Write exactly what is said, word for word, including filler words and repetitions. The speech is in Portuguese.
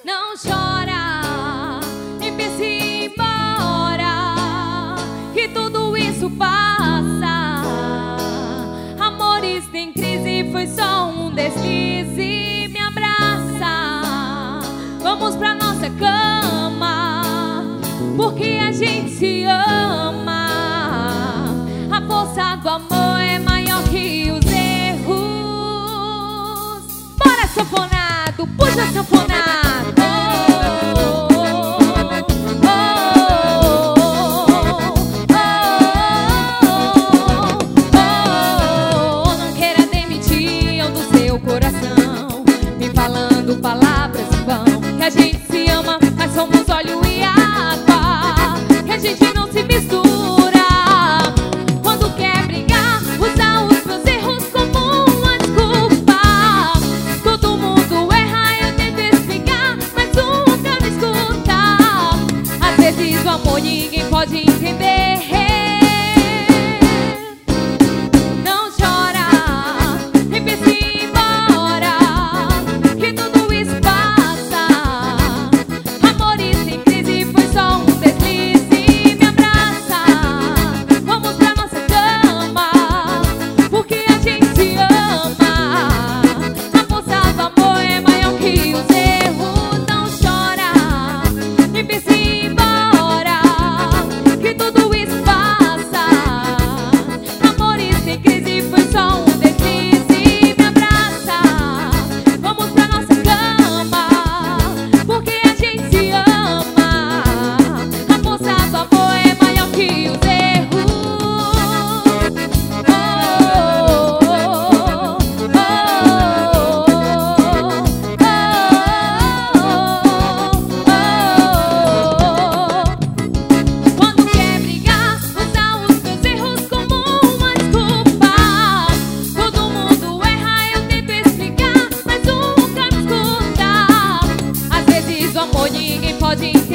Não chora e pense ir embora, que tudo isso passa. Amores tem crise, foi só um deslize. Me abraça, vamos pra nossa cama, porque a gente se ama. A força do amor é maior que os erros. Bora, sanfonado, puxa sanfonado. Falando palavras em vão, que a gente se ama, mas somos óleo e água, que a gente não se mistura. Quando quer brigar, usa os meus erros como uma desculpa. Todo mundo erra, eu tento explicar, mas nunca me escuta. Às vezes o amor ninguém pode entender. Ninguém pode